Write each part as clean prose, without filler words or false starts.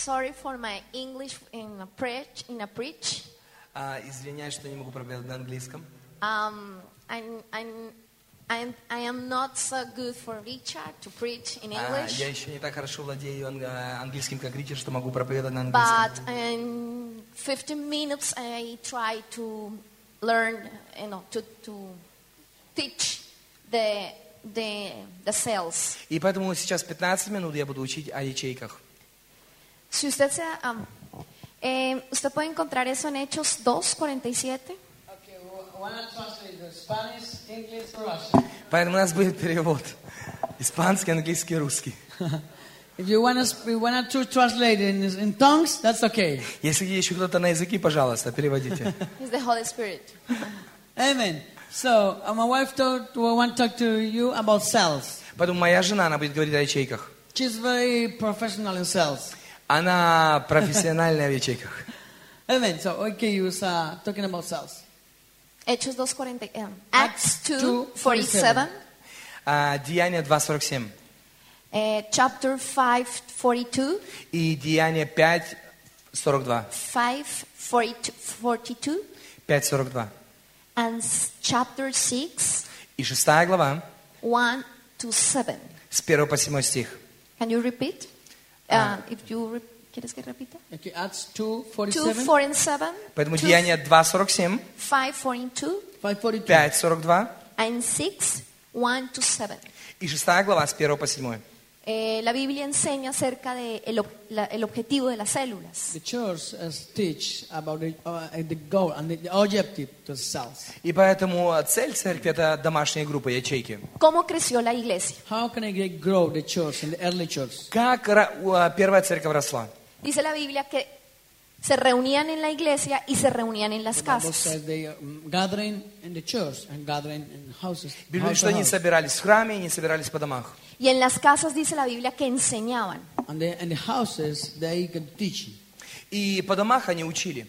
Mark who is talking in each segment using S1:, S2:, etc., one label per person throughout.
S1: sorry for my English in a preach.
S2: Извиняюсь, что не могу проповедовать на английском.
S1: I am not so good for Richard to preach in English.
S2: Я еще не так хорошо владею английским, как Ричард, что могу проповедовать на английском.
S1: But in 15 minutes I try to learn, to teach the cells.
S2: И поэтому сейчас 15 минут я буду учить о ячейках.
S1: Si usted usted puede encontrar eso en Hechos 2:47.
S2: Поэтому у нас будет перевод. Испанский, английский, русский.
S3: If you want to translate in tongues, that's okay.
S2: Если еще кто-то на языке, пожалуйста, переводите.
S1: It's the Holy Spirit.
S3: Amen. So, my wife want to talk to you about cells.
S2: Поэтому моя жена, она будет говорить о ячейках.
S3: She's very professional in cells.
S2: Она профессиональная в ячейках.
S3: Amen. So, okay, you was talking about cells.
S1: Hechos 2:40. Acts 2:47.
S2: Деяния 2:47.
S1: Chapter 5:42.
S2: И Деяния 5:42.
S1: 5:42.
S2: 5:42.
S1: And chapter 6.
S2: И 6 глава.
S1: 1-7.
S2: С 1 по 7 стих.
S1: Can you repeat? If you ¿Quieres que repita?
S3: Okay, Acts 2:47.
S1: 2:47.
S2: Поэтому Деяния 2:47.
S1: 5:42.
S2: 5:42.
S1: And 6:1-7.
S2: И 6 глава с 1 по 7.
S1: La Biblia enseña acerca de el objetivo de las células.
S3: The church teach about the goal and the objective to cells.
S2: И поэтому цель церкви — это домашние группы, ячейки.
S1: ¿Cómo creció la iglesia?
S3: How can I grow the church in the early church?
S2: Как первая церковь росла?
S1: Dice la Biblia que se reunían en la iglesia y se reunían en las
S3: The Bible
S1: casas.
S3: says they gathering in the church and gathering in houses.
S2: Библия, что они собирались в храме и не собирались по домах.
S1: Y en las casas dice la Biblia que enseñaban.
S3: And in the houses they can teach.
S2: И по домах они учили.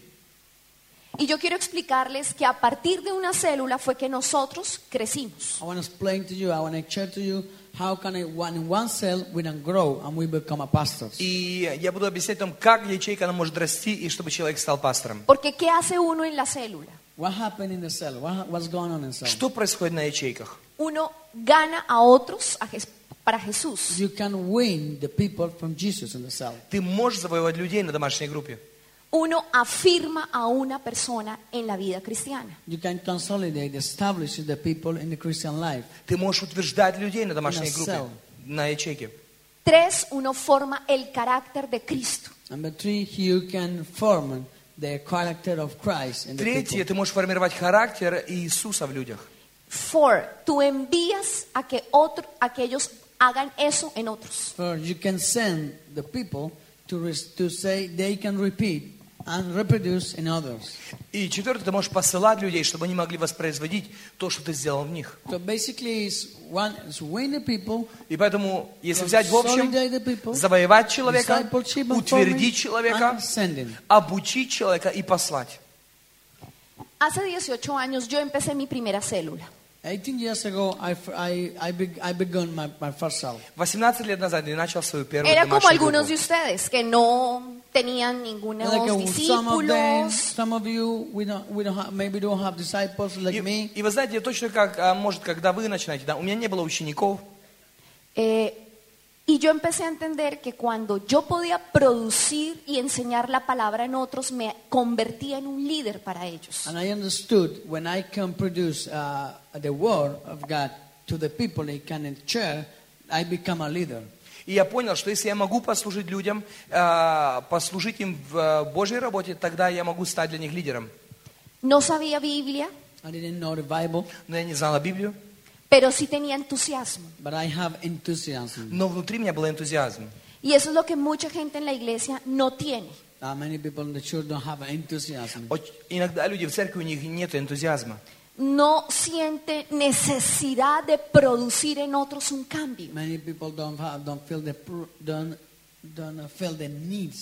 S1: Y yo quiero explicarles que a partir de una célula fue que nosotros crecimos.
S3: I want to explain to you, I want to share to you how can in one cell we can grow and we become a pastors.
S2: И я буду объяснять вам, как ячейка она может расти, и чтобы человек стал пастором.
S1: Porque ¿qué hace uno en la célula?
S3: What happened in the cell? What's going on in the cell?
S2: Что происходит на ячейках?
S1: Uno gana a otros para Jesús.
S3: You can win the people from Jesus in the cell.
S2: Ты можешь завоевать людей на домашней группе.
S1: Uno afirma a una persona en la vida cristiana.
S3: You can consolidate, establish the people in the Christian life.
S2: Ты можешь утверждать людей на домашней группе,
S3: cell.
S2: на ячейке.
S1: 3, uno forma el carácter de Cristo.
S3: Number 3, you can form the character of Christ in the
S2: Третье,
S3: people.
S2: ты можешь формировать характер Иисуса в людях.
S1: 4, tú envías a que ellos hagan eso en otros.
S3: First, you can send the people to say they can repeat and reproduce in others.
S2: И четвертое, ты можешь посылать людей, чтобы они могли воспроизводить то, что ты сделал в них.
S3: So basically, it's win the people.
S2: И поэтому, если взять в общем,
S3: Consolidate the people,
S2: завоевать человека,
S3: discipleship and
S2: утвердить
S3: forming,
S2: человека,
S3: and sending.
S2: обучить человека и послать.
S1: Hace 18 años yo empecé mi primera célula.
S3: 18 years ago, I began my first cell.
S2: 18 лет назад я начал свою первую
S1: Era como
S2: домашнюю
S1: algunos de
S2: группу.
S1: ustedes que no tenían ningunos discípulos.
S3: Some of you, maybe don't have disciples like me.
S2: И вы знаете, точно как, может, когда вы начинаете, да, у меня не было учеников.
S1: Y yo empecé a entender que cuando yo podía producir y enseñar la palabra en otros, me convertía en un líder para ellos.
S3: And I understood when I can produce the word of God to the people they can share, I become a leader.
S2: И я понял, что если я могу послужить людям, послужить им в Божьей работе, тогда я могу стать для них лидером.
S1: No sabía Biblia,
S3: I didn't know the Bible,
S2: Но я не знала Библию,
S1: pero sí tenía entusiasmo.
S3: but I have enthusiasm.
S2: но внутри меня был энтузиазм.
S1: Y eso es lo que mucha gente en la iglesia no tiene.
S3: Many people in the church don't have enthusiasm.
S2: Иногда люди в церкви, у них нет энтузиазма.
S1: No siente necesidad de producir en otros un cambio.
S3: Many people don't feel the needs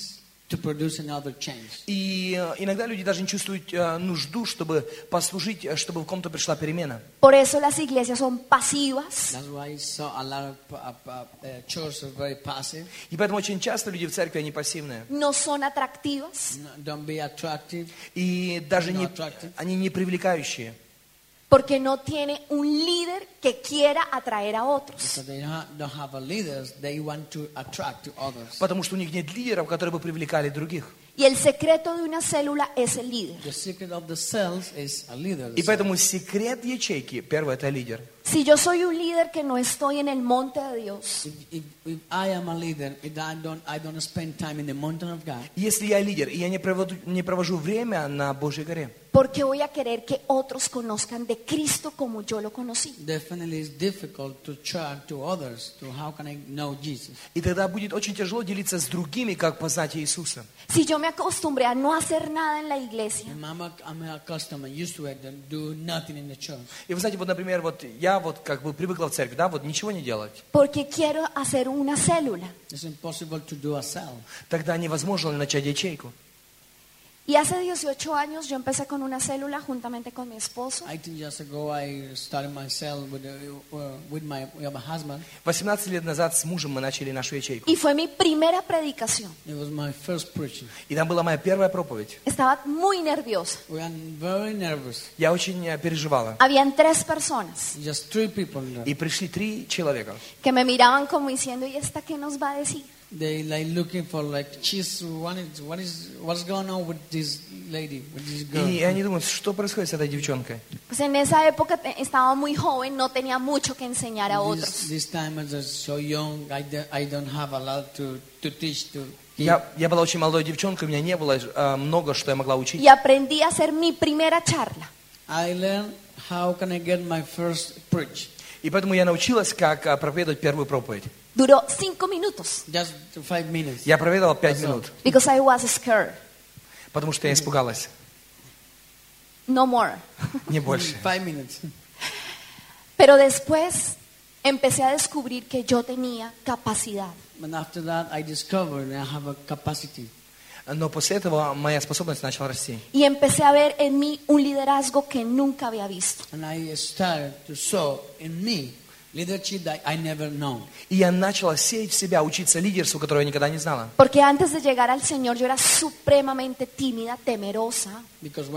S3: to produce another change.
S2: И иногда люди даже не чувствуют нужду, чтобы послужить, чтобы в ком-то пришла перемена.
S1: Por eso las iglesias son pasivas.
S3: That's why I saw a lot of churches are very passive.
S2: И поэтому очень часто люди в церкви, они пассивные.
S1: No son atractivas.
S3: Don't be attractive.
S2: И даже
S3: No attractive.
S2: они не привлекающие.
S1: Porque no tiene un líder que quiera atraer a otros.
S3: Because they don't have a leaders, they want to attract to others.
S2: Потому что у них нет лидеров, которые бы привлекали других.
S1: Y el secreto de una célula es el líder.
S3: The secret of the cells is a leader.
S2: И поэтому секрет ячейки, первый, это лидер.
S1: Si yo soy un líder que no estoy en el monte de Dios,
S3: If I am a leader, if I don't spend time in the mountain of God,
S2: Если я лидер, и я не провожу время на Божьей горе,
S1: ¿por qué voy a querer que otros conozcan de Cristo como yo lo conocí?
S3: definitely it's difficult to share to others to how can I know Jesus.
S2: и тогда будет очень тяжело делиться с другими, как познать Иисуса.
S1: Si yo me acostumbré a no hacer nada en la iglesia,
S3: I'm accustomed, I'm used to it, and do nothing in the church.
S2: И вы знаете, вот, например, вот я вот как бы привыкла в церкви, да, вот ничего не делать.
S1: porque quiero hacer una célula.
S3: It's impossible to do a cell.
S2: Тогда невозможно начать ячейку.
S1: Y hace 18 años yo empecé con una célula juntamente con mi esposo.
S3: 18 years ago, I started my cell with my husband.
S2: 18 лет назад с мужем мы начали нашу ячейку.
S1: Y fue mi primera predicación.
S3: It was my first preaching.
S2: И там была моя первая проповедь.
S1: Estaba muy nerviosa.
S3: We are very nervous.
S2: Я очень переживала.
S1: Habían 3 personas
S3: Just 3 people there.
S2: И пришли 3 человека.
S1: que me miraban como diciendo, ¿y esta qué nos va a decir?
S3: They like looking for like, she's what's going on with this lady, with this girl.
S2: И они думают, что происходит с этой девчонкой.
S1: Pues en esa época estaba muy joven, no tenía mucho que enseñar a otros.
S3: This time I was so young, I don't have a lot to teach to.
S2: Я была очень молодой девчонкой, у меня не было много, что я могла учить.
S1: Y aprendí a hacer mi primera charla.
S3: I learned how can I get my first preach.
S2: И поэтому я научилась, как проповедовать первую проповедь.
S1: Duró 5 minutos,
S3: Just 5 minutes.
S2: Я проповедовал 5 минут,
S1: because I was scared.
S2: потому что я испугалась.
S1: No more.
S2: Не больше.
S3: 5 minutes.
S1: Pero después empecé a descubrir que yo tenía capacidad.
S3: But after that, I discovered I have a capacity.
S2: Но после этого моя способность начала расти.
S1: Y empecé a ver en mí un liderazgo que nunca había visto.
S3: And I started to sow in me leadership that I never known.
S2: И я начала сеять в себя, учиться лидерству, которое я никогда не знала.
S1: Porque antes de llegar al Señor yo era supremamente tímida, temerosa.
S3: Because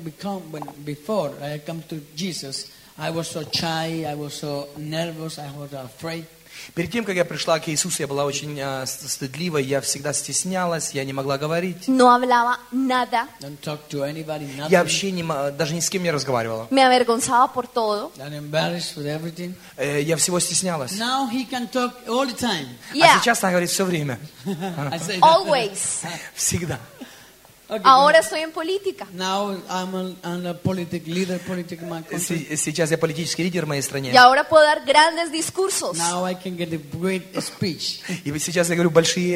S3: before I come to Jesus, I was so shy, I was so nervous, I was afraid.
S2: Перед тем, как я пришла к Иисусу, я была очень стыдливой, я всегда стеснялась, я не могла говорить.
S1: No hablaba nada.
S3: Don't talk to anybody, nothing.
S2: Я вообще даже ни с кем не разговаривала.
S1: Me avergonzaba por todo.
S3: I'm embarrassed with everything.
S2: Я всего стеснялась.
S3: Now he can talk all the time.
S1: Yeah,
S2: А сейчас она говорит все время.
S3: I say
S1: always.
S2: Всегда.
S3: Okay,
S1: Ahora estoy en política.
S3: now I'm a politic leader, politic in my country.
S2: Сейчас я политический лидер в моей стране.
S1: Y ahora puedo dar grandes discursos.
S3: Now I can get a great speech.
S2: И вот сейчас я говорю большие...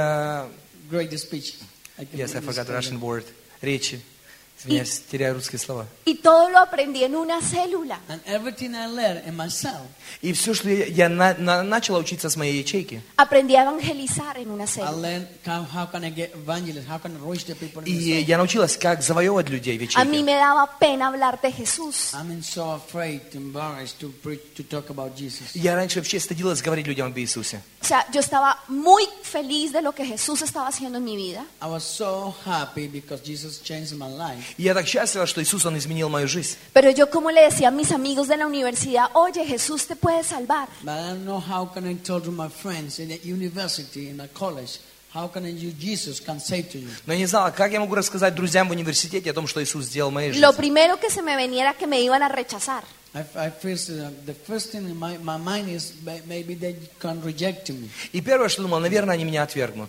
S3: Great speech.
S2: Yes, I forgot Russian word. Речи. Извиняюсь, теряю русские слова.
S1: Y todo lo aprendí en una célula.
S3: And everything I learned in myself.
S2: И все, что я начала учиться с моей ячейки.
S1: Aprendí a evangelizar en una
S3: I
S1: célula.
S3: learned how can I get evangelists, how can I reach the people in
S2: И
S3: the cell.
S2: я научилась, как завоевывать людей в
S1: A mí
S2: ячейке.
S1: me daba pena hablar de Jesús.
S3: I'm so afraid, embarrassed to preach, to talk about Jesus.
S2: Я раньше вообще стыдилась говорить людям об Иисусе.
S1: O sea, yo estaba muy feliz de lo que Jesús estaba haciendo en mi vida.
S3: I was so happy because Jesus changed my life.
S2: И я так счастлива, что Иисус, Он изменил мою жизнь.
S1: Pero yo como le decía a mis amigos de la universidad, oye, Jesús te puede salvar.
S3: But I don't know how can I tell to my friends in the university, in the college, how can I use Jesus can say to you.
S2: Но я не знала, как я могу рассказать друзьям в университете о том, что Иисус сделал в моей жизни.
S1: Lo primero que se me venía era que me iban a rechazar.
S3: I feel the first thing in my mind is maybe they can reject me.
S2: И первое, что думал, наверное, они меня отвергнут.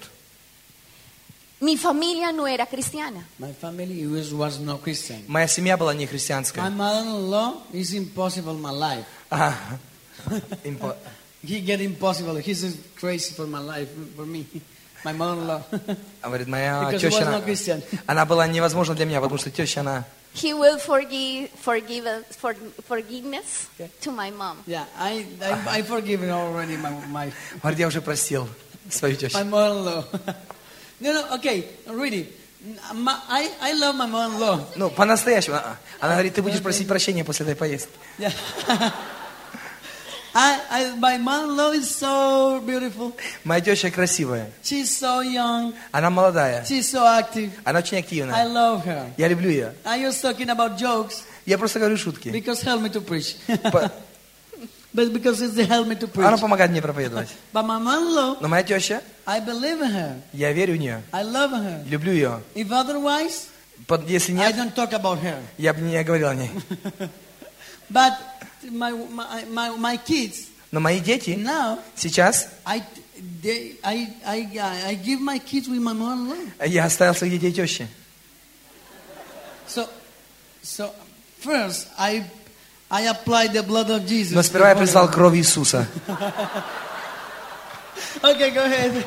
S1: Mi familia no era cristiana.
S3: My family was no Christian.
S2: Моя семья была не
S3: My
S2: христианская.
S3: mother-in-law is impossible in my life. He get impossible. He's crazy for my life, for me. My mother-in-law.
S2: Говорит, моя
S3: Because he was
S2: теща,
S3: not Christian.
S2: она была невозможна для меня, потому что теща, она...
S1: He will forgiveness to my mom.
S3: Yeah, I forgiven already my
S2: Говорит, я уже простил свою тещу.
S3: my mother-in-law. No, okay, really. I love my mother-in-law.
S2: Ну, по-настоящему. Она говорит, ты будешь просить прощения после этой поездки.
S3: Yeah. My mother-in-law is so beautiful.
S2: Моя теща красивая.
S3: She's so young.
S2: Она молодая.
S3: She's so active.
S2: Она очень
S3: I
S2: активная.
S3: love her.
S2: Я люблю ее.
S3: I was talking about jokes
S2: Я просто говорю шутки.
S3: because help me to preach.
S2: По-
S3: But because it's the help me to preach.
S2: Она помогает мне проповедовать.
S3: But my mother-in-law,
S2: Но моя теща,
S3: I believe in her.
S2: я верю в нее.
S3: I love her.
S2: Люблю ее.
S3: If otherwise,
S2: Если
S3: I
S2: нет,
S3: don't talk about her.
S2: я бы не говорил о ней.
S3: But my kids
S2: Но мои дети
S3: now,
S2: сейчас,
S3: I give my kids with my mother-in-law.
S2: я оставил своих детей тещи.
S3: So first I applied the blood of Jesus.
S2: Но сперва я призвал кровь Иисуса.
S3: Okay, go ahead.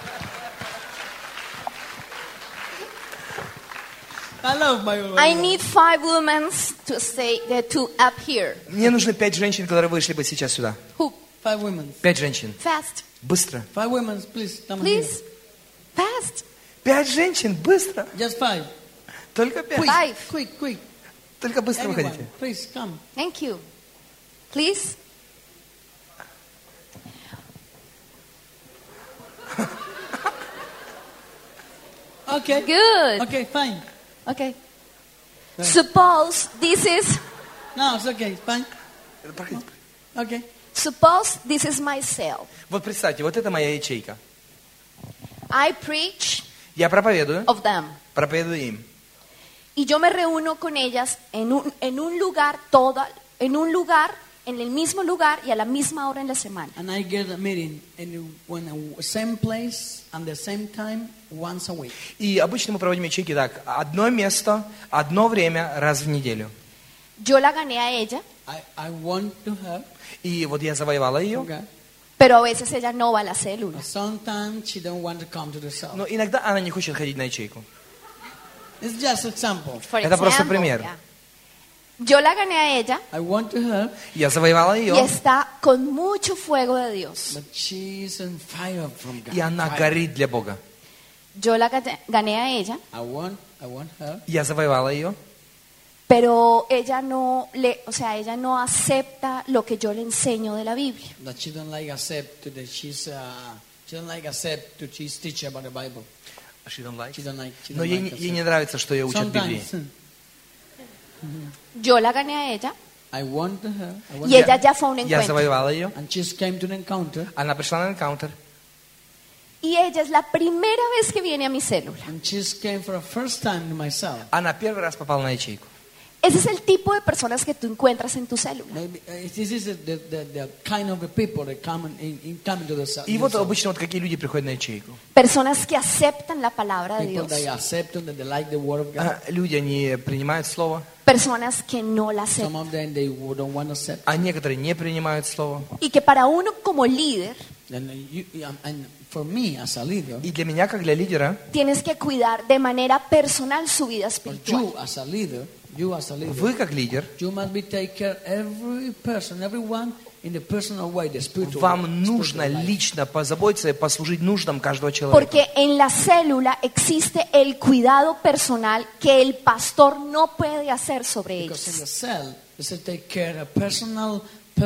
S3: I love my woman.
S1: I need 5 women to stay there, to up here.
S2: Мне нужно 5 женщин, которые вышли бы сейчас сюда.
S1: Who?
S3: 5 women.
S2: 5 женщин.
S1: Fast.
S2: Быстро.
S3: 5 women, please come
S1: Please. Fast.
S2: 5 женщин, быстро.
S3: here. Just 5.
S2: Только 5.
S1: Five.
S3: Quick.
S2: Только быстро
S3: Anyone,
S2: выходите.
S3: please come.
S1: Thank you. Please.
S3: Okay.
S1: Good.
S3: Okay, fine.
S1: Okay. Suppose this is
S3: No, it's okay. Fine.
S2: Проходите.
S3: Okay.
S1: suppose this is my cell.
S2: Вот представьте, вот это моя ячейка.
S1: I preach
S2: Я проповедую
S1: of them.
S2: им.
S1: Y yo me reúno con ellas en un lugar en el mismo lugar y a la misma hora en la semana.
S3: And I get a meeting in same place and the same time once a week.
S2: И обычно мы проводим ячейки так. Одно место, одно время, раз в неделю.
S1: Yo la gané a ella,
S3: I want to have.
S2: И вот я завоевала ее.
S3: Okay.
S1: pero a veces ella no va a la célula.
S3: But sometimes she don't want to come to the cell.
S2: Но иногда она не хочет ходить на ячейку.
S3: It's just example.
S1: For
S2: Это просто
S1: example,
S2: пример.
S1: yeah. Yo la gané a ella
S3: I want to have,
S2: Я завоевала
S1: y
S2: ее.
S1: está con mucho fuego de Dios.
S3: but she's on fire from God.
S2: И она
S3: Fire.
S2: горит для Бога.
S1: Yo la gané a ella,
S3: I want her,
S2: Я завоевала ее.
S1: pero ella no acepta lo que yo le enseño de la Biblia.
S3: but she don't like accept that she's teaching about the Bible. She don't like.
S2: Но ей не нравится, что я учу Библии.
S3: Sometimes
S1: Yo la gané a ella
S3: I want her,
S1: y ella ya fue a un
S2: Я
S1: encuentro.
S2: завоевала ее.
S3: and she came to the encounter,
S2: Она пришла на энкаунтер.
S1: Y ella es la primera vez que viene a mi célula.
S3: and she came for the first time to myself.
S2: Она первый раз попала на ячейку.
S1: Ese es el tipo de personas que tú encuentras en tu célula.
S3: Maybe this is the kind of the people that come come to the cell.
S2: И вот обычно вот какие люди приходят на ячейку.
S1: Personas que aceptan la palabra de
S3: People
S1: Dios.
S3: that accept and that they like the word of God.
S2: Люди, они принимают слово,
S1: Personas que no la
S3: Some
S1: aceptan.
S3: of them they don't want to accept.
S2: а некоторые не принимают слово.
S1: Y que para uno como líder
S3: And for me as a leader,
S2: И для меня, как для лидера,
S1: tienes que cuidar de manera personal su vida
S3: or
S1: espiritual.
S3: you as a leader,
S2: вы как лидер,
S3: you must be take care every person, everyone in the personal way, the spiritual.
S2: вам нужно
S3: spiritual life.
S2: лично позаботиться и послужить нуждам каждого человека.
S1: Porque en la célula existe el cuidado personal que el pastor no puede hacer sobre
S3: Because in the
S1: ellos.
S3: cell, it's to take care of personal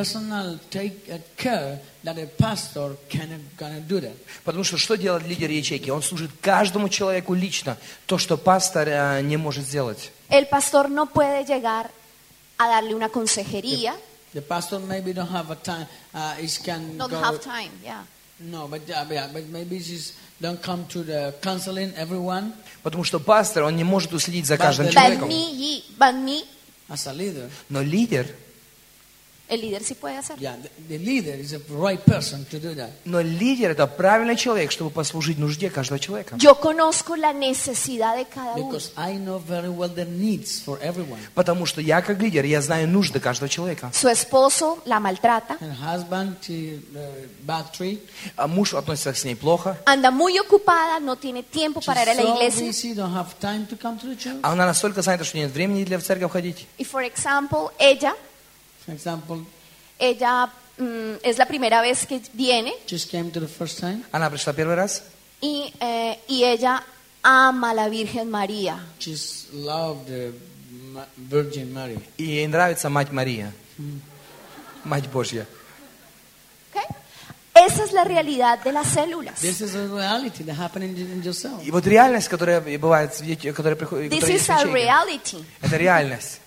S3: take care that a pastor cannot do that.
S2: Потому что делает лидер ячейки? Он служит каждому человеку лично. То, что пастор не может сделать.
S1: El pastor no puede llegar a darle una consejería.
S3: The pastor maybe don't have a time.
S1: Don't have time, yeah.
S3: No, but maybe she's don't come to the counseling everyone.
S2: Потому что пастор, он не может уследить за каждым
S3: But
S2: человеком.
S1: But me,
S3: As a leader,
S2: Но лидер,
S1: el líder sí puede hacer.
S3: yeah, the leader is the right person to do that.
S2: но лидер это правильный человек, чтобы послужить нужде каждого человека.
S1: Yo conozco la necesidad de cada uno.
S3: Because I know very well the needs for everyone.
S2: Потому что я как лидер, я знаю нужды каждого человека.
S1: Su esposo la maltrata,
S3: Her husband, bad tree.
S2: А муж относится с ней плохо.
S1: anda muy ocupada, no tiene tiempo para ir a la
S3: She's so
S1: iglesia.
S3: busy, don't have time to come to the church.
S2: А она настолько занята, что нет времени для в церковь ходить.
S1: Y for example, ella
S3: For example,
S1: es la primera vez que viene
S3: just came to the first time.
S2: Она пришла первый раз.
S1: y ella ama a la Virgen María.
S3: She's loved the Virgin Mary.
S2: И ей нравится Мать Мария. Мать Божья.
S1: ¿Ok? Esa es la realidad de las células.
S3: This is a reality that happened in yourself.
S2: И вот реальность, которая бывает, которая приходит,
S1: This
S2: которая
S1: is
S2: есть в
S1: a
S2: ячейке,
S1: reality.
S2: это реальность.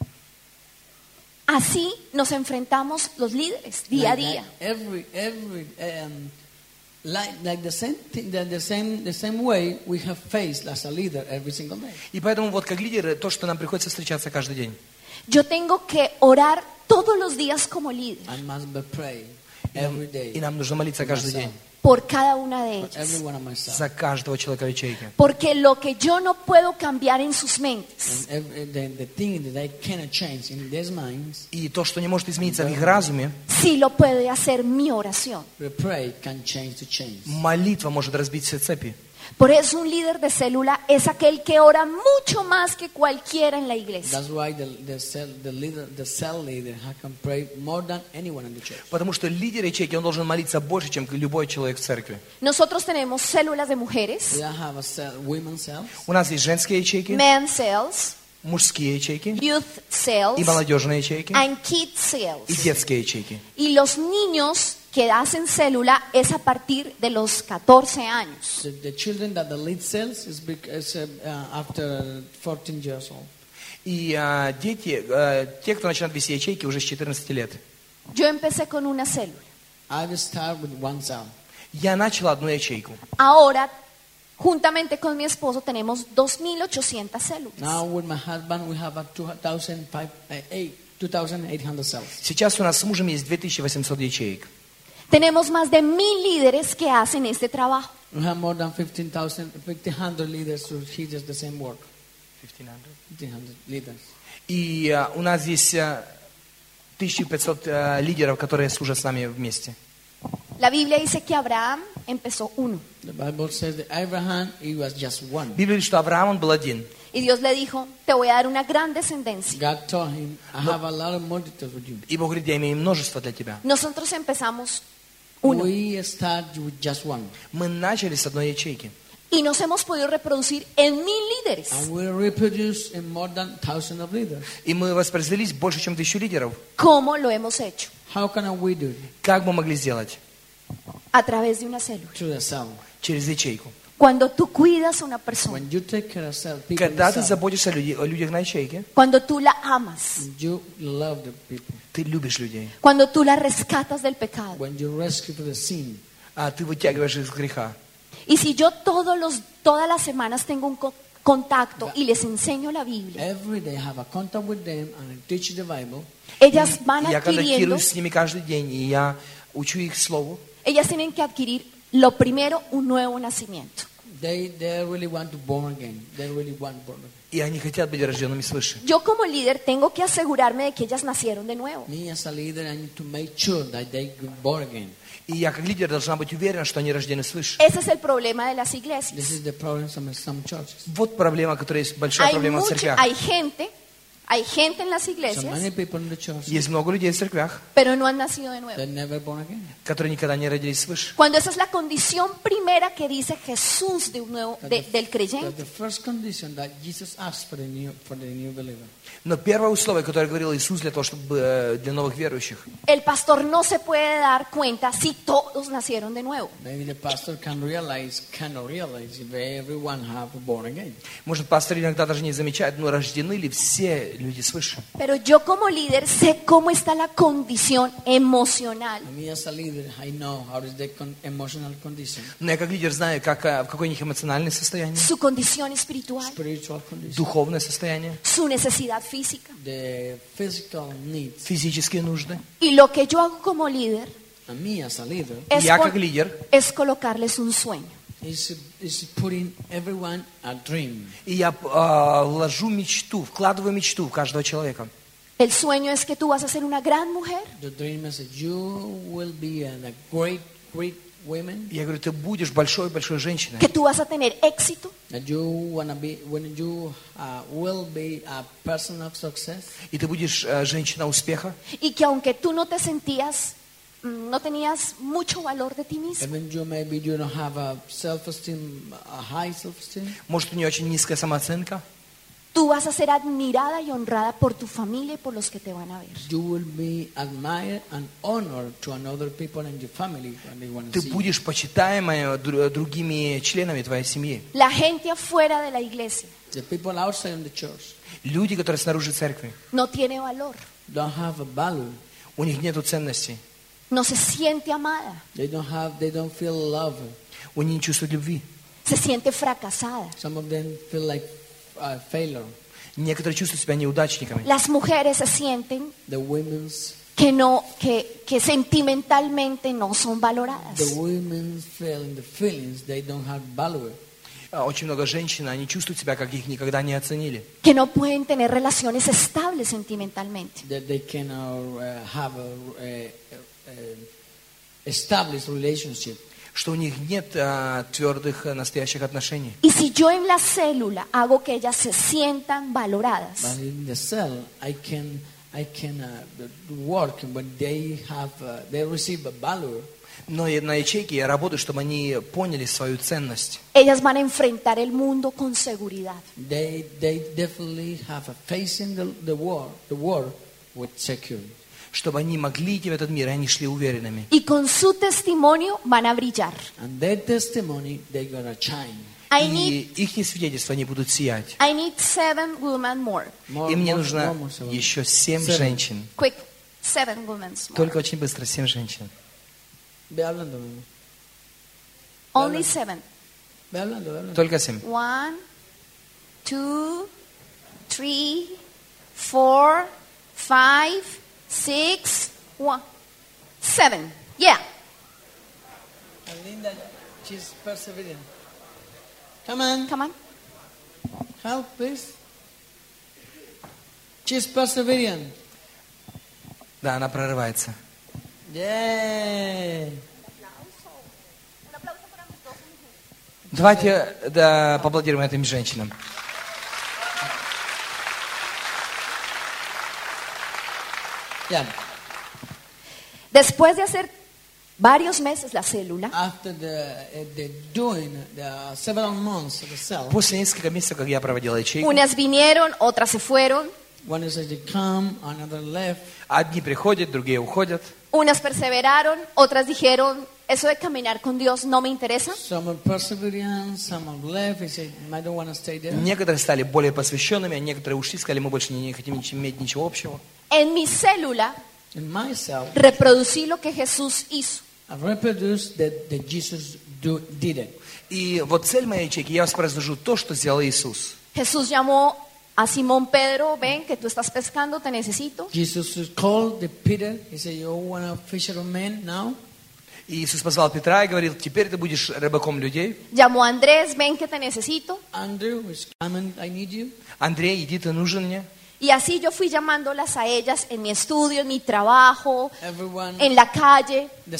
S1: Así nos enfrentamos los líderes día a día.
S3: Like the same thing, the same way we have faced as a leader every single day.
S2: И поэтому вот как лидеры, то, что нам приходится встречаться каждый день.
S1: Yo tengo que orar todos los días como líder
S3: I must pray every day.
S2: И нам нужно молиться каждый день
S1: por cada una de
S3: For
S1: ellas.
S3: every one of myself.
S2: за каждого человека в ячейке.
S1: Porque lo que yo no puedo cambiar en sus mentes,
S3: The thing that I cannot change in their minds,
S2: И то, что не может измениться в их разуме,
S1: sí lo puede hacer mi oración.
S3: we pray can change the change.
S2: молитва может разбить все цепи.
S1: Por eso un líder de célula es aquel que ora mucho más que cualquiera en la iglesia.
S3: That's why the cell leader can pray more than anyone in the church.
S2: Потому что лидер ячейки, он должен молиться больше, чем любой человек в церкви.
S1: Nosotros tenemos células de mujeres,
S3: We have a cell, women's cells,
S2: У нас есть женские ячейки,
S1: men cells,
S2: мужские ячейки,
S1: youth cells,
S2: и молодежные ячейки,
S1: and kid
S2: и
S1: cells.
S2: детские ячейки.
S1: Y los niños que hacen célula es a partir de los 14 años.
S3: the children that the lead cells is after 14 years old.
S2: И дети, те, кто начинают вести ячейки, уже с 14 лет.
S1: Yo empecé con una célula.
S3: I will start with one cell.
S2: Я начал одну ячейку.
S1: Ahora, juntamente con mi esposo, tenemos 2.800 células.
S3: Now with my husband we have 2,800 cells.
S2: Сейчас у нас с мужем есть 2800 ячеек.
S1: Tenemos más de 1.000 líderes que hacen este trabajo.
S3: We have more than 1,500 leaders who he does the same work. 1,500 leaders.
S2: И у нас здесь 1500 лидеров, которые служат с нами вместе.
S1: La Biblia dice que Abraham empezó uno.
S3: The Bible says that Abraham, he was just one.
S2: Библия говорит, что Авраам, он был один.
S1: Y Dios le dijo, te voy a dar una gran descendencia.
S3: God told him, I have a lot of multitudes with you.
S2: И Бог говорит, я имею множество для тебя.
S1: Nosotros empezamos uno.
S3: We start with just one.
S2: Мы начали с одной ячейки.
S1: Y nos hemos podido reproducir en 1.000 líderes.
S3: And we reproduce in more than 1,000 of leaders.
S2: И мы воспроизвелись больше, чем 1000 лидеров.
S1: ¿Cómo lo hemos hecho?
S3: How can we do it?
S2: Как мы могли сделать?
S1: A través de una célula.
S3: Through the cell.
S2: Через ячейку.
S1: Cuando tú cuidas a una persona,
S3: When you take care of cell, people in
S2: Когда ты
S3: cell,
S2: заботишься о людях на ячейке,
S1: cuando tú la amas,
S3: you love the people.
S2: ты любишь людей.
S1: cuando tú la rescatas del pecado.
S3: When you rescue from the sin,
S2: Ты вытягиваешь их из греха.
S1: Y si yo todas las semanas tengo un contacto y les enseño la Biblia,
S3: every day I have a contact with them and I teach the Bible.
S1: ellas van
S2: Я
S1: adquiriendo,
S2: контактирую с ними каждый день, и я учу их слову.
S1: ellas tienen que adquirir lo primero, un nuevo nacimiento.
S3: They really want to born again. They really want born again.
S2: И они хотят быть рожденными свыше.
S1: Yo como líder tengo que asegurarme de que ellas nacieron de nuevo.
S3: Me as a leader, I need to make sure that they get born again.
S2: И я как лидер должна быть уверена, что они рождены свыше.
S1: Ese es el problema de las
S3: This
S1: iglesias.
S3: is the problem in some churches.
S2: Вот проблема, которая есть, большая проблема в церквях.
S1: Hay gente en las
S3: So
S1: iglesias,
S3: many people in the church
S2: Есть много людей в церквях,
S1: pero no han nacido de nuevo.
S3: that never born again.
S2: которые никогда не родились свыше.
S1: Cuando esa es la condición primera que dice Jesús de un nuevo, del
S3: That's
S1: creyente.
S3: the first condition that Jesus asked for the new believer.
S2: Но первое условие, которое говорил Иисус для того, чтобы для новых верующих,
S1: El pastor no se puede dar cuenta si todos nacieron de nuevo.
S3: Maybe the pastor cannot realize if everyone have born again.
S2: может, пастор иногда даже не замечает, но рождены ли все люди свыше.
S1: Pero yo como líder sé cómo está la condición emocional.
S3: And me as a leader, I know how is the emotional condition,
S2: Но я как лидер знаю, в какое у них эмоциональное состояние,
S1: Su condición espiritual,
S3: spiritual condition,
S2: духовное состояние,
S1: su necesidad física.
S3: the physical needs.
S2: физические нужды.
S1: Y lo que yo hago como líder
S3: And me as a leader
S1: es,
S2: Я как лидер,
S1: es colocarles un sueño.
S3: is putting everyone a dream.
S2: и я вложу мечту, вкладываю мечту в каждого человека.
S1: El sueño es que tú vas a ser una gran mujer,
S3: The dream is that you will be a great woman,
S2: Я говорю, ты будешь большой женщиной.
S1: que tú vas a tener éxito,
S3: that you wanna be when you will be a person of success,
S2: И ты будешь женщина успеха.
S1: y que aunque tú no te sentías no tenías mucho valor de ti mismo.
S3: Even maybe you don't have a self-esteem, a high self-esteem.
S2: Может, у нее очень низкая самооценка.
S1: Tú vas a ser admirada y honrada por tu familia y por los que te van a ver.
S3: You will be admired and honored to another people in your family when they want to
S2: Ты
S3: see you.
S2: будешь почитаемой другими членами твоей семьи.
S1: La gente afuera de la iglesia
S3: The people outside in the church
S2: Люди, которые снаружи церкви,
S1: no tiene valor,
S3: don't have a value.
S2: у них нету ценностей,
S1: no se siente amada,
S3: They don't feel love.
S2: они не чувствуют любви.
S1: se siente fracasada.
S3: Some of them feel like a failure.
S2: Некоторые чувствуют себя неудачниками.
S1: Las mujeres se sienten
S3: The women's
S1: que sentimentalmente no son valoradas.
S3: The women feel in the feelings they don't have value.
S2: Очень много женщин, они чувствуют себя, как их никогда не оценили.
S1: Que no pueden tener relaciones estables sentimentalmente.
S3: That they cannot have a established relationship.
S2: Что у них нет твердых, настоящих отношений.
S1: Y si yo en la célula hago que ellas se sientan valoradas,
S3: But in the cell, I can work when they receive a value.
S2: Но и на ячейке я работаю, чтобы они поняли свою ценность.
S1: ellas van a enfrentar el mundo con seguridad.
S3: They definitely have a facing the world with security.
S2: Чтобы они могли идти в этот мир, и они шли уверенными.
S1: Y con su testimonio van a brillar.
S3: And their testimony, they're gonna shine.
S2: И их свидетельства, они будут сиять.
S1: I need 7 women more.
S2: И мне нужно еще 7 женщин.
S1: Quick, 7 women more.
S2: Только очень быстро 7 женщин.
S3: Ve hablando, mi amor.
S1: Only 7.
S3: Ve hablando.
S2: Только 7.
S1: 1, 2, 3, 4, 5, 6, 1, 7. Yeah.
S3: Linda, she's persevering. Come on,
S1: Come on.
S3: help, please. She's persevering.
S2: Да, она прорывается.
S3: Yeah.
S2: Давайте поаплодируем этим женщинам.
S3: Yeah.
S1: Después de hacer varios meses la célula,
S3: After the several months of the cell,
S2: После нескольких месяцев, как я проводил ячейку,
S1: unas vinieron, otras se fueron,
S3: one is they come, another left.
S2: одни приходят, другие уходят.
S1: unas perseveraron, otras dijeron, eso de caminar con Dios no me interesa.
S3: Some are persevering, some are left. They say, I don't want to stay there.
S2: Некоторые стали более посвященными, а некоторые ушли, сказали, мы больше не хотим иметь ничего общего.
S1: En mi célula
S3: In my cell,
S1: reproducí lo que Jesús hizo.
S3: I reproduced that Jesus did it.
S2: И вот цель моей ячейки, я воспроизвожу то, что сделал Иисус.
S1: Jesús llamó a Simón Pedro, ven que tú estás pescando, te necesito.
S3: Jesus called Peter. He said, you want to fisher of men now?
S2: И Иисус позвал Петра и говорил, теперь ты будешь рыбаком людей.
S1: Llamó a Andrés, ven que te necesito.
S3: Andrew, I need you.
S2: Андрей, иди, ты нужен мне.
S1: Y así yo fui llamándolas a ellas en mi estudio, en mi trabajo,
S3: Everyone,
S1: en la calle.
S3: the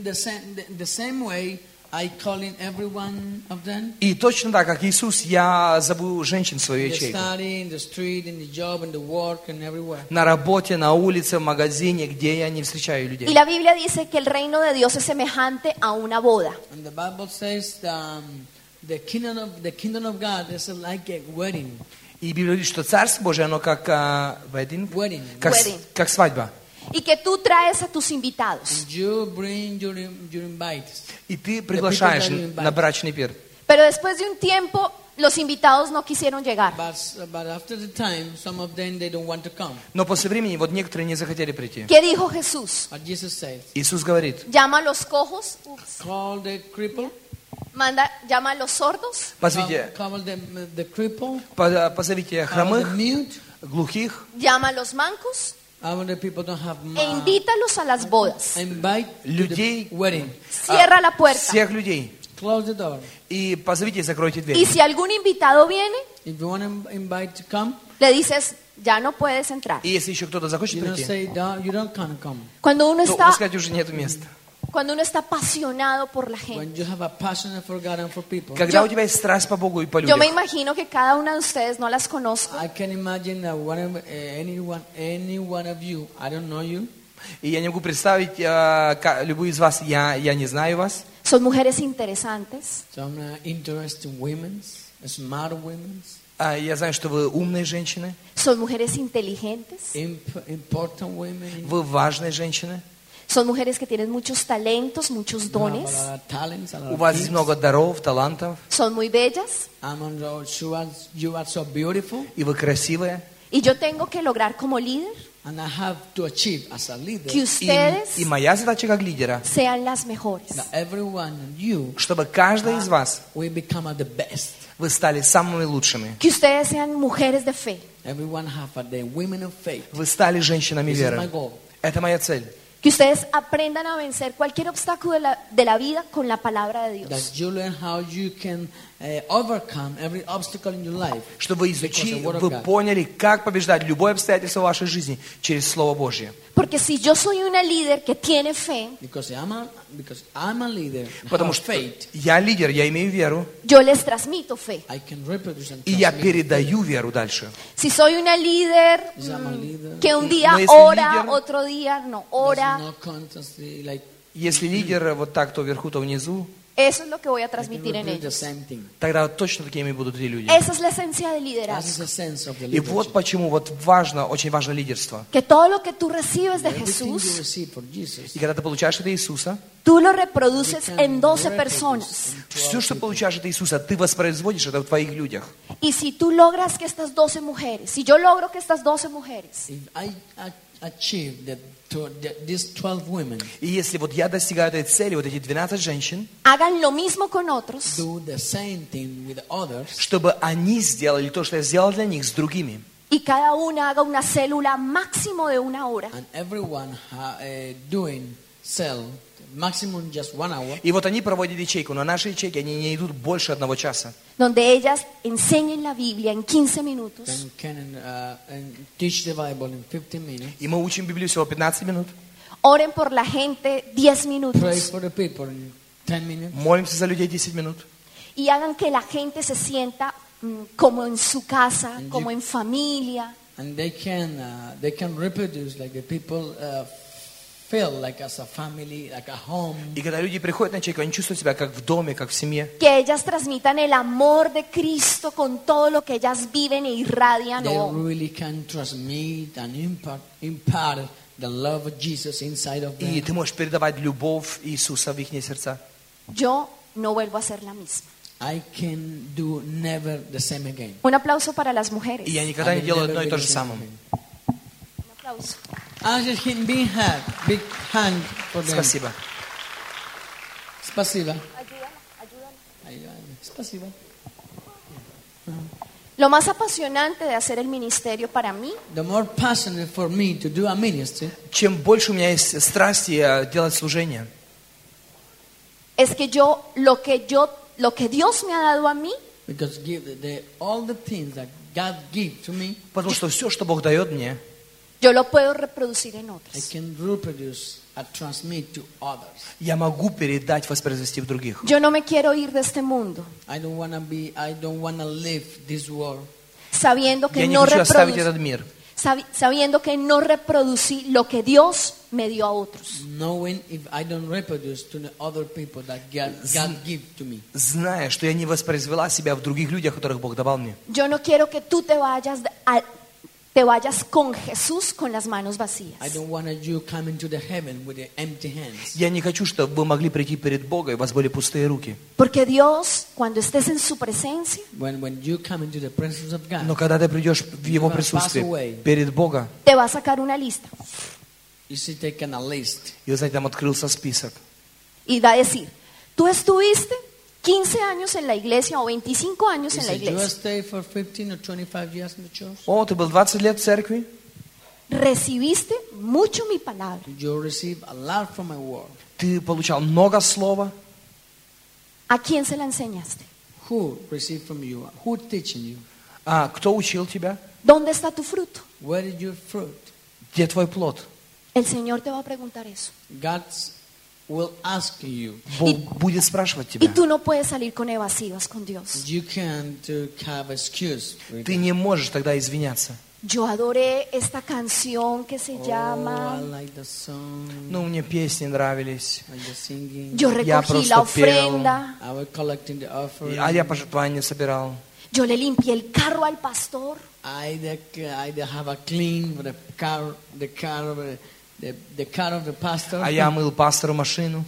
S3: same way, I calling every one of them.
S2: И точно так, как Иисус, я зову женщин в свою
S3: In the
S2: ячейку.
S3: study, in the street, in the job, in the work, and everywhere.
S2: На работе, на улице, в магазине, где я не встречаю
S1: Y
S2: людей.
S1: la Biblia dice que el reino de Dios es semejante a una boda.
S3: And the Bible says the kingdom of God is like a wedding.
S2: И Библия говорит, что Царство Божие, оно как wedding,
S3: Wedding.
S2: как свадьба.
S1: Y que tú traes a tus invitados.
S3: And you bring your invites.
S2: И ты приглашаешь
S3: people that you invite.
S2: на брачный пир.
S1: Pero después de un tiempo, los invitados no quisieron llegar.
S3: But after the time, some of them they don't want to come.
S2: Но после времени вот некоторые не захотели прийти.
S1: ¿Qué dijo Jesús?
S3: But Jesus says,
S2: Иисус говорит,
S1: Llama a los cojos,
S3: call the cripple,
S1: llama a los sordos,
S2: позовите,
S3: call the cripple,
S2: позовите
S3: call the
S2: хромых,
S3: mute.
S2: глухих,
S1: llama a los mancos
S3: The people don't have
S1: e invítalos a las bodas.
S3: invite to
S2: людей,
S3: the wedding.
S1: Cierra la puerta.
S2: всех людей.
S3: Close the door.
S2: И позовите и закройте
S1: Y
S2: дверь.
S1: si algún invitado viene,
S3: If you want to invite to come,
S1: le dices, ya no puedes entrar.
S2: И если еще кто-то захочет
S3: you don't
S2: прийти,
S3: say you don't come.
S1: Cuando uno
S2: то,
S1: está,
S2: вы скажете, уже нет места.
S1: cuando uno está apasionado por la gente.
S3: When you have a passion for God and for people.
S2: Когда у тебя есть страсть по Богу и по
S1: Yo me
S2: людям,
S1: imagino que cada una de ustedes no las conozco,
S3: I can imagine that any one of you, I don't know you.
S2: И я не могу представить любую из вас, я не знаю вас.
S1: Son mujeres interesantes,
S3: Some interesting women, smart women,
S2: Я знаю, что вы умные женщины,
S1: son mujeres inteligentes,
S3: important women.
S2: вы важные женщины.
S1: son mujeres que tienen muchos talentos, muchos
S3: You have a
S1: dones,
S3: lot of talents, a lot
S2: У
S3: of
S2: вас
S3: gifts.
S2: есть много даров, талантов,
S1: son muy bellas
S3: You are so beautiful,
S2: и вы красивые.
S1: y yo tengo que lograr como líder
S3: and I have to achieve as a leader
S1: que ustedes
S2: И моя задача как лидера,
S1: sean las mejores.
S3: that everyone and you
S2: чтобы каждый из вас,
S3: will become the best.
S2: вы стали самыми лучшими.
S1: Que ustedes sean mujeres de fe.
S3: Everyone have the women of faith.
S2: Вы стали женщинами
S3: This is my
S2: веры.
S3: goal.
S2: Это моя цель.
S1: Que ustedes aprendan a vencer cualquier obstáculo de la vida con la palabra de Dios.
S3: That you learn how you can overcome every obstacle in your life.
S2: Чтобы вы
S3: Because the word of
S2: вы
S3: God.
S2: поняли, как побеждать любое обстоятельство в вашей жизни через Слово Божье.
S1: Porque si yo soy una líder que tiene fe,
S3: Because I'm a leader, and
S2: Потому
S3: have
S2: что
S3: faith,
S2: я лидер, я имею веру,
S1: yo les transmito fe.
S3: I can reproduce and
S2: и я
S3: transmit.
S2: передаю веру дальше.
S1: Si soy una líder
S3: Yes, I'm a leader.
S1: que un día
S2: No es
S1: ora,
S2: líder.
S1: otro día no
S3: There's
S1: ora,
S3: no constantly like
S2: Если лидер вот так, то вверху, то внизу,
S1: eso es lo que voy a
S3: I can
S1: transmitir en
S3: reproduce the
S1: ellos.
S3: same thing.
S2: тогда точно такими будут и люди.
S1: Esa es la esencia del
S3: That is
S1: liderazgo.
S3: the sense of the
S2: И вот
S3: leadership.
S2: почему вот важно, очень важно лидерство.
S1: Que todo lo que tú recibes de
S3: Everything you
S1: Jesús,
S3: receive from Jesus,
S2: И когда ты получаешь от Иисуса,
S1: tú lo
S3: you
S1: reproduces
S3: can
S1: en 12
S3: reproduce
S1: personas.
S3: in 12
S2: все, что
S3: people.
S2: получаешь от Иисуса, ты воспроизводишь это в твоих людях.
S1: Y si tú logras que estas 12 mujeres, si yo logro que estas 12 mujeres
S3: If I achieve these 12 women
S2: И если вот я достигаю этой цели, вот эти 12 женщин,
S1: hagan lo mismo con otros,
S3: do the same thing with others,
S2: чтобы они сделали то, что я сделал для них, с другими.
S1: y cada una haga una célula máximo de 1 hora,
S3: and everyone doing cell maximum just 1 hour,
S2: И вот они проводят ячейку, но наши ячейки, они не идут больше 1 часа.
S1: donde ellas enseñen la Biblia en 15 minutos,
S3: then can and teach the Bible in 15 minutes,
S2: И мы учим Библию всего 15 минут,
S1: oren por la gente 10
S3: pray
S1: minutos
S3: for the people in 10 minutes,
S2: молимся за людей 10 минут.
S1: y hagan que la gente se sienta como en su casa, como en familia.
S3: and they can reproduce like the people feel like as a family, like a home.
S2: И когда люди приходят на ячейку, они чувствуют себя как в доме, как в семье.
S1: Que ellas transmitan el amor de Cristo con todo lo que ellas viven e irradian.
S3: They
S1: Oh,
S3: really can transmit and impart the love of Jesus inside of
S2: И
S3: them.
S2: ты можешь передавать любовь Иисуса в их сердца.
S1: yo no vuelvo a ser la misma.
S3: I can do never the same again.
S1: Un aplauso para las mujeres.
S2: И я никогда
S3: I
S2: не
S3: will
S2: делаю
S3: never
S2: одно и
S3: be
S2: то
S3: the
S2: же
S3: same
S2: самое.
S3: again.
S1: Un aplauso.
S3: As him big hand for them.
S2: Спасибо.
S3: Спасибо.
S1: Ayúdala.
S3: Спасибо.
S1: Lo más apasionante de hacer el ministerio para mí
S3: The more passionate for me to do a ministry
S2: Чем больше у меня есть страсти делать служение,
S1: es que lo que Dios me ha dado a mí,
S3: because all the things that God gives to me,
S2: потому что все, что Бог дает мне,
S1: yo lo puedo reproducir en
S3: I
S1: otros.
S3: can reproduce and transmit to others.
S2: я могу передать, воспроизвести в других.
S1: Yo no me quiero ir de este mundo
S3: I don't want to live this world
S1: sabiendo
S2: Я
S1: que
S2: не
S1: no
S2: хочу оставить этот
S1: reproducí,
S2: мир,
S1: sabiendo que no reproducí lo que Dios me dio a otros.
S3: knowing if I don't reproduce to the other people that God gives to me.
S2: зная, что я не воспроизвела себя в других людях, которых Бог давал мне.
S1: Yo no quiero que tú te vayas con Jesús con las manos vacías.
S3: I don't want you coming to the heaven with the empty hands.
S2: Я не хочу, чтобы вы могли прийти перед Богом, и у вас были пустые руки.
S1: Porque Dios, cuando estés en su presencia,
S3: When you come into the presence of
S2: Но
S3: God,
S2: когда ты придешь в Его
S3: gonna pass away.
S2: присутствие, перед Богом,
S1: te va a sacar una lista
S3: you see taking a list.
S2: и, вы знаете, там открылся список.
S1: y va a decir, tú estuviste 15 años en la iglesia o 25 años
S3: He
S1: en la
S3: said, you
S1: iglesia.
S3: stay for 15 or 25 years in the church.
S2: О, ты был 20 лет в церкви,
S1: Recibiste mucho mi palabra.
S3: You receive a lot from my word.
S2: ты получал много слова.
S1: ¿A quién se la enseñaste?
S3: Who received from you? Who teaching you?
S2: А кто учил тебя?
S1: ¿Dónde está tu fruto?
S3: Where is your fruit?
S2: Где твой плод?
S1: El Señor te va a preguntar eso.
S3: God will ask you.
S2: Бог будет спрашивать
S1: Y
S2: тебя.
S1: tú no puedes salir con evasivas con Dios.
S3: You can't have excuse.
S2: Ты не можешь тогда извиняться.
S1: Yo adoré esta canción que se
S3: Oh, I
S1: llama.
S3: like the song.
S2: Ну, мне песни нравились.
S3: I was singing.
S1: Yo
S2: Я
S1: recogí la
S2: просто пел.
S1: ofrenda.
S3: I was collecting the offering.
S2: А я пожертвования собирал.
S1: Yo le limpié el carro al pastor.
S3: I have a clean for the car of the pastor.
S2: А я мыл пастору машину.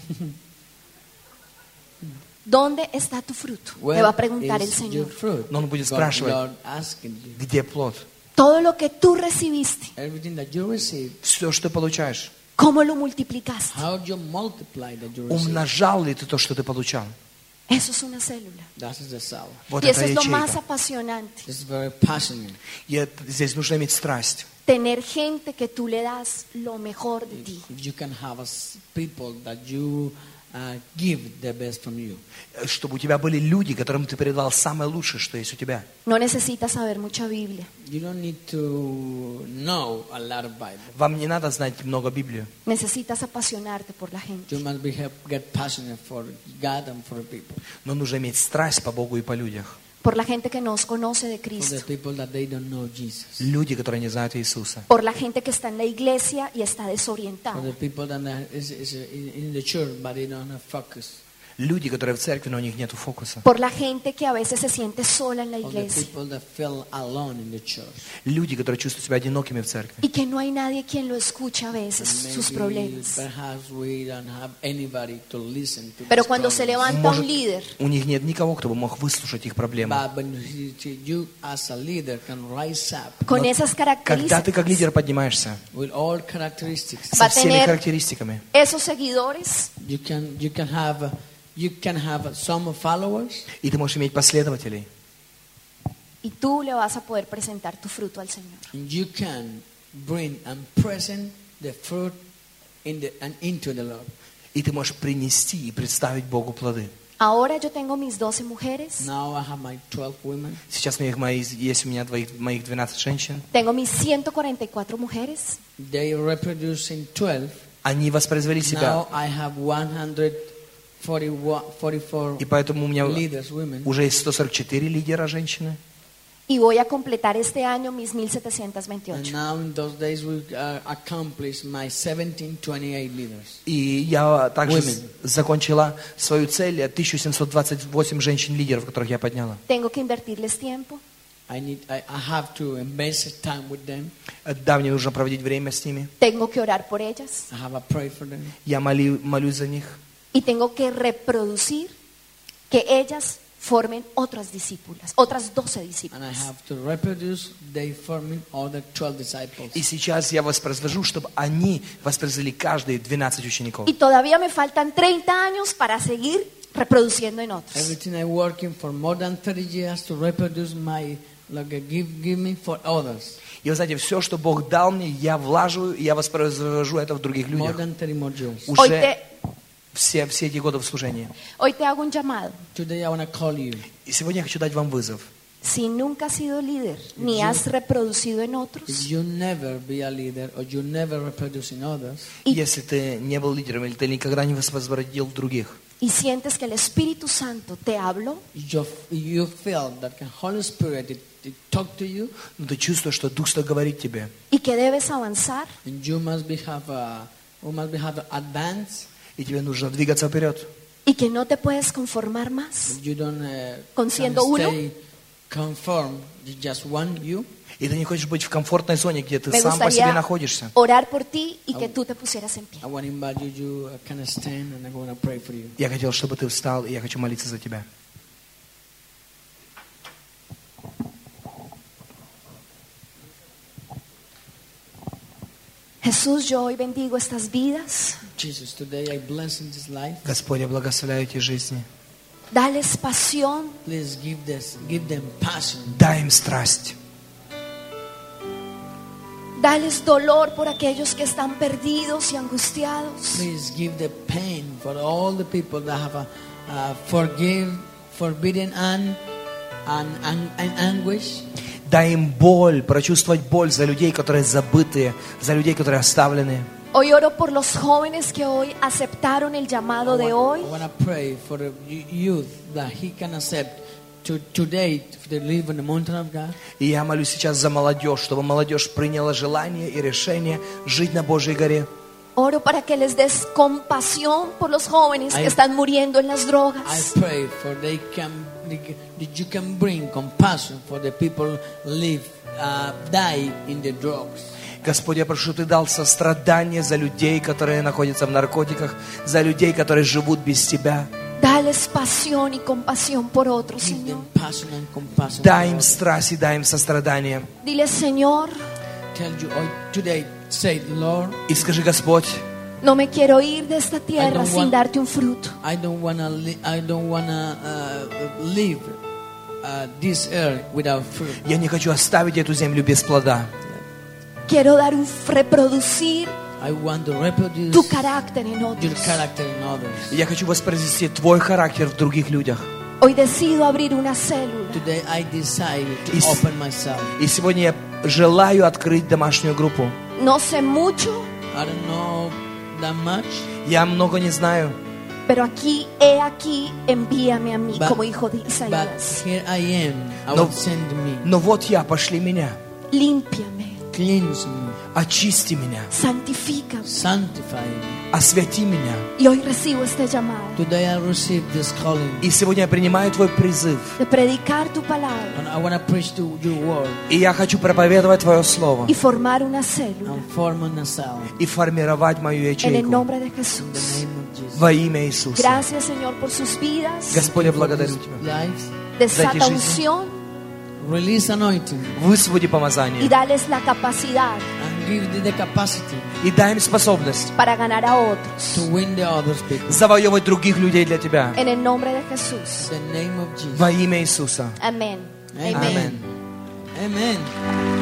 S1: ¿Dónde está tu fruto?
S3: Where
S1: Le va a preguntar el
S3: is your
S1: Señor.
S3: fruit?
S2: Но он будет
S3: God,
S2: спрашивать,
S3: Lord asking you.
S2: где плод?
S1: Todo lo que tú recibiste,
S3: Everything that you receive,
S2: Все, что ты получаешь.
S1: ¿cómo lo multiplicaste?
S3: how you multiply that you receive.
S2: Умножал ли ты то, что ты получал?
S1: Eso es una célula.
S3: That is the cell.
S2: Вот
S1: Y eso
S2: это
S1: es lo más
S2: ячейка.
S1: apasionante.
S3: It's very passionate.
S2: Здесь нужно иметь страсть.
S1: Tener gente que tú le das lo mejor de ti.
S3: If you can have people that you give the best from you.
S2: Чтобы у тебя были люди, которым ты передал самое лучшее, что есть у тебя.
S1: No necesitas saber mucha Biblia.
S3: You don't need to know a lot of Bible.
S2: Вам не надо знать много Библию.
S1: Necesitas apasionarte por la gente.
S3: You must get passionate for God and for people.
S2: Но нужно иметь страсть по Богу и по людях.
S1: Por la gente que nos conoce de
S3: For the
S1: Cristo.
S3: people that they don't know Jesus.
S2: Люди, которые не знают Иисуса.
S1: Por la gente que está en la iglesia y está
S3: For
S1: desorientada.
S3: the people that is in the church but they don't have focus.
S2: Люди, которые в церкви, но у них нет фокуса.
S1: Por la gente que a veces se siente sola en la
S3: For the
S1: iglesia.
S3: people that feel alone in the church.
S2: Люди, которые чувствуют себя одинокими в церкви.
S1: Y que no hay nadie quien lo escuche a veces sus
S3: Maybe
S1: problemas.
S3: perhaps we don't have anybody to listen to
S1: Pero
S3: these
S1: cuando se
S3: problems.
S1: levanta un
S2: Может,
S1: líder
S2: у них нет никого, кто бы мог выслушать их проблемы.
S3: But when you as a leader can rise up
S1: con esas
S2: Когда ты как
S1: características,
S2: лидер поднимаешься
S3: with all characteristics,
S1: Va
S2: со
S1: a
S2: всеми
S1: tener-
S2: характеристиками,
S1: esos seguidores
S3: you can have some followers,
S2: и ты можешь иметь последователей,
S1: y tú le vas a poder presentar tu fruto al Señor.
S3: and you can bring and present the fruit into the Lord.
S2: и ты можешь принести и представить Богу плоды.
S1: Ahora yo tengo mis 12 mujeres,
S3: Now I have my 12 women.
S2: Сейчас есть у меня моих 12 женщин.
S1: tengo mis 144 mujeres,
S3: They reproduce in 12.
S2: Они воспроизвели себя,
S3: Now I have 144
S2: и поэтому у меня
S3: leaders, women.
S2: уже есть 144 лидера женщины.
S1: y voy a completar este año mis
S3: And
S1: 1728.
S3: now in those days we accomplished my 1728 leaders.
S2: И я также
S3: Women.
S2: закончила свою цель 1728 женщин-лидеров, которых я подняла.
S1: Tengo que invertirles tiempo,
S3: I have to invest time with them.
S2: Да, мне нужно проводить время с ними.
S1: tengo que orar por ellas
S3: I have to pray for them.
S2: Я молюсь за них.
S1: y tengo que reproducir que ellas formen otras discípulas, otras 12
S3: And I
S1: discípulas.
S3: have to reproduce they forming other 12 disciples.
S2: И сейчас я воспроизвожу, чтобы они воспроизвели каждые 12 учеников.
S1: Y todavía me faltan 30 años para seguir reproduciendo en otros.
S3: Everything I'm working for more than 30 years to reproduce my, give me for others.
S2: И вы знаете, все, что Бог дал мне, я влаживаю, и я воспроизвожу это в других
S3: More
S2: людях.
S3: than 30 more years.
S2: Уже все эти годы в служении.
S1: Hoy te hago un llamado.
S3: Today I want to call you.
S2: И сегодня я хочу дать вам вызов.
S1: Si nunca has sido líder, ni has reproducido en
S3: If
S1: otros,
S3: you never be a leader or you never reproduce in others,
S2: Если ты не был лидером, или ты никогда не воспроизводил других,
S1: y sientes que el Espíritu Santo te habló,
S3: you feel that the Holy Spirit it talk to you,
S2: но ты чувствуешь, что Дух Святой говорит тебе,
S1: y que debes avanzar,
S3: and you must have advance.
S2: и тебе нужно двигаться вперед.
S1: y que no te puedes conformar más
S3: You don't
S1: Con siendo uno.
S3: stay conform with just one you.
S2: И ты не хочешь быть в комфортной зоне, где ты
S1: me
S2: сам по себе
S1: gustaría
S2: находишься.
S1: orar por ti y que tú te pusieras en pie.
S3: I want to invite you can stand and I want to pray for you.
S2: Я хотел, чтобы ты встал, и я хочу молиться за тебя.
S1: Jesús, yo hoy bendigo estas vidas.
S3: Jesus, today I bless in this life.
S2: Господь, я благословляю эти жизни.
S1: Dales pasión,
S3: Please give them passion.
S2: Дай им страсть.
S1: dales dolor por aquellos que están perdidos y angustiados.
S3: Please give the pain for all the people that have forbidden and anguish.
S2: Дай им боль, прочувствовать боль за людей, которые забытые, за людей, которые оставлены.
S1: Hoy oro por los jóvenes que hoy aceptaron el llamado de hoy.
S3: I want to pray for the youth that he can accept today they live on the mountain of God.
S2: И я молюсь сейчас за молодежь, чтобы молодежь приняла желание и решение жить на Божьей горе.
S1: Oro para que les des compasión por los jóvenes que
S3: I-
S1: están muriendo en las
S3: I
S1: drogas.
S3: pray for that you can bring compassion for the people die in the drugs.
S2: Господь, я прошу, Ты дал сострадание за людей, которые находятся в наркотиках, за людей, которые живут без Тебя.
S1: Dales pasión y compasión por otros,
S3: Give
S1: Señor.
S3: them passion and compassion.
S2: Дай
S3: for
S2: им
S3: others.
S2: страсть и дай им сострадание.
S1: Dile, Señor,
S3: Tell you today, say, Lord,
S2: И скажи, Господь,
S1: no me quiero ir de esta tierra
S3: don't
S1: sin
S3: want-
S1: darte un fruto.
S3: I don't wanna live this earth without fruit.
S2: я не хочу оставить эту землю без плода.
S1: Quiero dar reproducir
S3: I want to reproduce
S1: tu carácter en
S3: your
S1: otros.
S3: character in others.
S2: Я хочу воспроизвести Твой характер в других людях.
S1: Hoy decido abrir una célula
S3: Today I decide to
S2: Is-
S3: open myself.
S2: И сегодня я желаю открыть домашнюю группу.
S1: No sé mucho,
S3: I don't know that much,
S2: Я много не знаю,
S1: pero aquí, envíame a mí,
S3: But-
S1: como hijo de
S3: but
S1: Isaías.
S3: here I am. I
S2: No.
S3: will send me.
S2: но вот я, пошли меня,
S1: Límpiame,
S3: Cleanse me.
S2: очисти меня,
S1: santifícame.
S3: Sanctify me.
S2: освети меня.
S1: Y hoy recibo este llamado
S3: Today I receive this calling.
S2: И сегодня я принимаю Твой призыв.
S1: de predicar tu palabra
S3: And I want to preach to your word
S2: И я хочу проповедовать Твое Слово
S1: y formar una célula
S3: and form a cell
S2: и формировать мою
S1: en el
S2: ячейку
S1: nombre de
S3: in the
S1: Jesús.
S3: name of Jesus.
S2: во имя Иисуса.
S1: Gracias, Señor, por sus vidas.
S2: Господь, я
S3: For
S2: благодарю
S3: these
S2: Тебя.
S3: lives,
S1: Desata
S2: жизни.
S1: unción
S3: release anointing
S2: Высвободи
S1: y
S2: помазание
S1: dales la capacidad
S3: and give them the capacity
S2: и дай им способность
S1: para ganar a
S3: to
S1: otros.
S3: win the others people.
S2: завоевывать других людей для Тебя
S1: En el nombre de Jesús.
S3: In the name of Jesus.
S2: во имя Иисуса.
S1: Amén.
S3: Amén.
S2: Аминь.
S3: Amen.